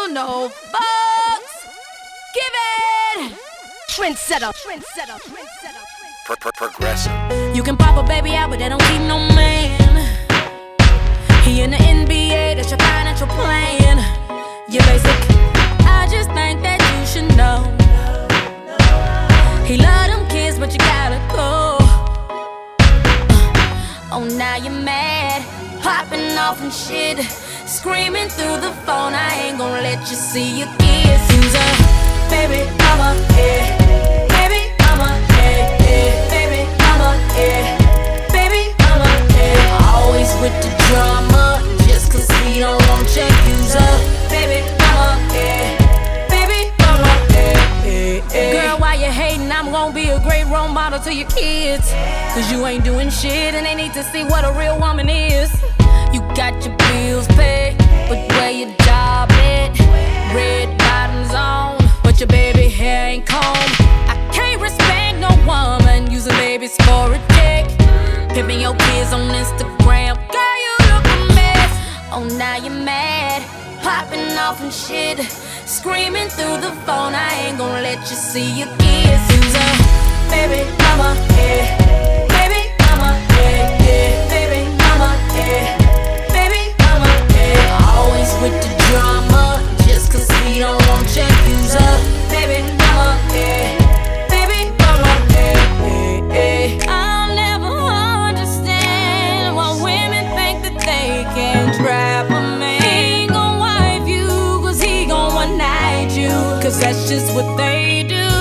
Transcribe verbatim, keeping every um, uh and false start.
no fucks given. Trendsetter, trendsetter, trendsetter, Pro- pro- Progressive. You can pop a baby out, but they don't keep no man. He in the N B A, that's your financial plan. You're basic. I just think that you should know. He love them kids, but you gotta go. Oh, now you're mad, popping off and shit, screaming through the phone. I ain't gon' let you see your kids. You's a baby mama, yeah. Baby mama, yeah, yeah. Baby mama, yeah. Baby mama, yeah. Always with the drama, just cause he don't want you. You's a baby mama, yeah. Baby mama, yeah, yeah, yeah. Girl, why you hating? I'm gon' be a great role model to your kids. Cause you ain't doing shit and they need to see what a real woman is. You got your bills paid, but where your job at? Red bottoms on, but your baby hair ain't combed. I can't respect no woman using babies for a check. Pimping your kids on Instagram. Girl, you look a mess. Oh, now you're mad, popping off and shit, screaming through the phone. I ain't gon' let you see your kids. You's a baby mama, yeah. Baby mama, yeah, yeah. Baby mama, yeah. Baby mama, yeah. Always with the drama, just cause he don't want you. You's a baby mama, yeah. Baby mama, yeah, yeah, yeah. I'll never understand why women think that they can trap a man. He ain't gon' wife you, cause he gon' one night you, cause that's just what they do.